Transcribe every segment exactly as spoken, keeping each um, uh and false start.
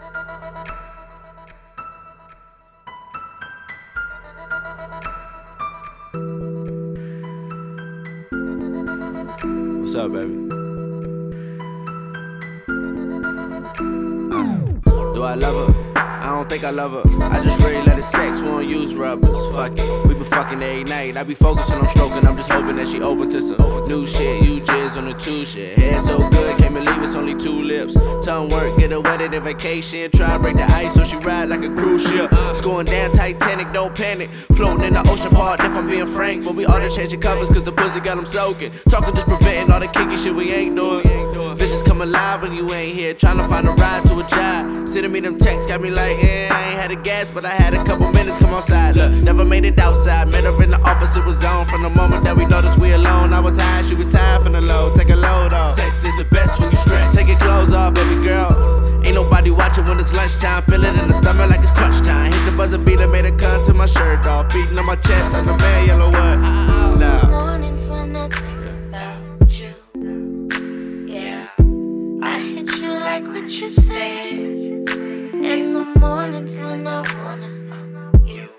What's up, baby? Uh, do I love her? I don't think I love her. I just really let it sex, we don't use rubbers. Fuck it, we been fucking every night. I be focused when I'm stroking, I'm just hoping that she open to some new shit. You jizz on the two shit. Hair so good, can't believe it's only two lips. Tongue work, get her wedded in vacation. Try and break the ice so she ride like a cruise ship. It's going down Titanic, don't panic. Floating in the ocean part, if I'm being frank. But we all done changing covers cause the pussy got them soaking. Talking just preventing all the kinky shit we ain't doing. Visions come alive when you ain't here. Trying to find a ride to a job. Sending me them texts got me like, yeah, I ain't had a gas, but I had a couple minutes, come outside. Look, never made it outside. Met her in the office, it was on. From the moment that we noticed we alone, I was high, she was tired from the low. Take a load off. Sex is the best when you stress. Take your clothes off, baby girl. Ain't nobody watching when it's lunchtime. Feel it in the stomach like it's crunch time. Hit the buzzer beater, made her come to my shirt off. Beating on my chest, I'm the man, yellow what? Nah. Mornings when I think about you, yeah, I hit you like what you said. In the mornings when I wanna you,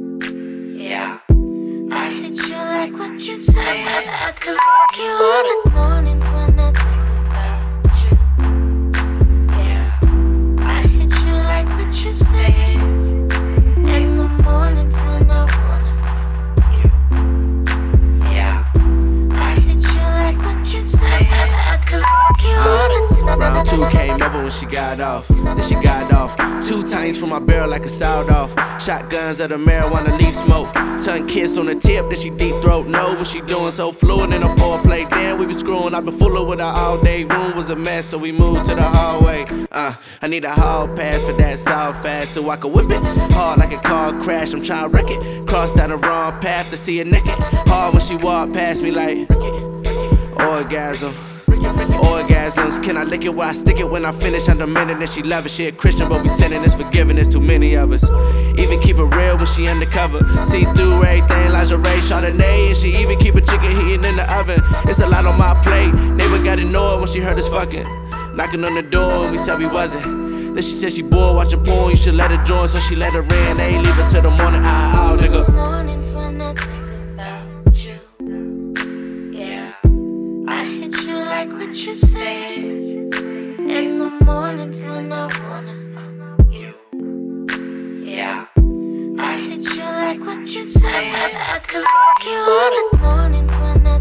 yeah, I hit you like what you said. I, I could fuck you all the mornings when I think about you, yeah, I hit you like what you said. In the mornings when I wanna you, yeah, I hit you like what you said. I, I could fuck you all the time. Round two came over when she got off. Then she got off. Two times from my barrel like a sound off. Shotguns at the marijuana leaf smoke. Tongue kiss on the tip, then she deep throat. Know what she doing, so fluid in a foreplay. Damn, we be screwing. I been fuller with her all day. Room was a mess, so we moved to the hallway. Uh, I need a hall pass for that south fast, so I can whip it hard like a car crash. I'm trying to wreck it. Cross down the wrong path to see her naked. Hard when she walk past me like orgasm. Orgasms, can I lick it where I stick it when I finish? I'm demanding that she love it. She a Christian, but we sinning, it's forgiving, there's too many of us. Even keep it real when she undercover. See through everything, lingerie, Chardonnay. And she even keep a chicken heating in the oven. It's a lot on my plate. Neighbor got ignored when she heard us fucking. Knocking on the door and we said we wasn't. Then she said she bored watching porn, you should let her join. So she let her in, they ain't leave her till the morning. Ah, oh, nigga. Mornings when I think about you, yeah, I hit you like what you said. In the mornings when I wanna you, yeah, I hit you like what you said. I, I could fuck you all the mornings when I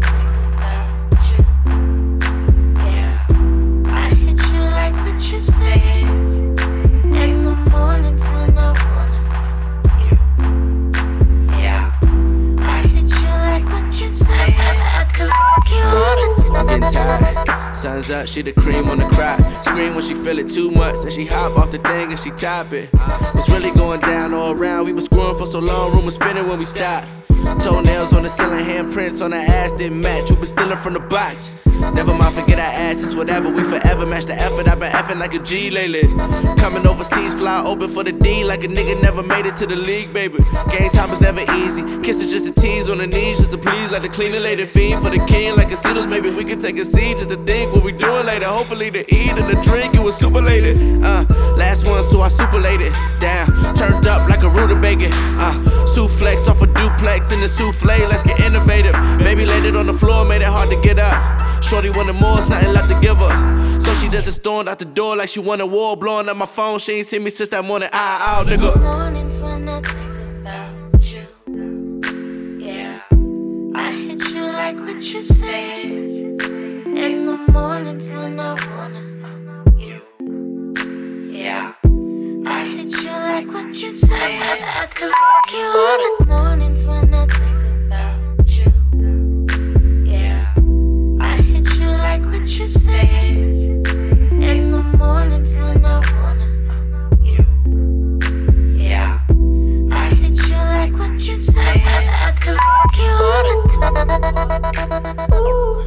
think about you, yeah, I hit you like what you said. In the mornings when I wanna you, yeah, I hit you like what you said. I, I could fuck you all the time. I'm getting tired. Sun's up, she the cream on the crop. Scream when she feel it too much. And she hop off the thing and she top it. What's really going down all around? We was screwing for so long, room was spinning when we stopped. Toenails on the ceiling, handprints on the ass didn't match. You been stealing from the box. Never mind, forget our asses, whatever. We forever match the effort. I've been effing like a G lately. Coming overseas, fly open for the D like a nigga never made it to the league, baby. Game time is never easy. Kisses just a tease on the knees, just to please, like the cleaner lady. Fiend for the king, like casinos. Maybe we could take a seat just to think what we doing later. Hopefully to eat and to drink, it was super late. Uh, last one, so I super lated. Down, turned up like a rutabaga. Uh, Souflex off a duplex in the souffle. Let's get innovative. Baby laid it on the floor, made it hard to get up. Shorty wanted more, it's nothing left to give her. So she just stormed out the door like she wanted war. Blowing up my phone, she ain't seen me since that morning. Ah, out, nigga. Mornings when I think about you, yeah, I hit you like what you said. In the mornings when I wanna you, yeah, I hit you like what you said. I, I could fuck you all the mornings when I think about you, yeah, I hit you like what you said. In the mornings when I wanna you, yeah, I hit you like what you said. I, I could fuck you all the time. Ooh.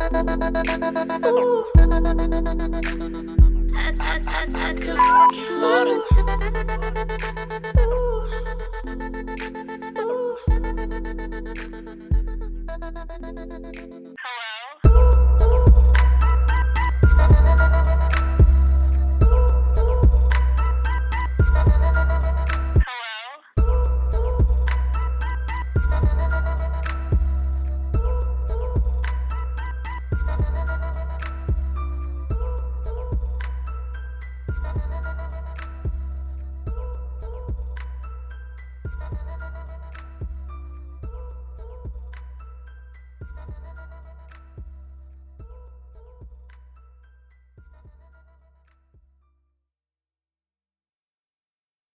Ooh. I, I, I, I could fuck you all the time. Ooh. Ooh. Hello? Tryna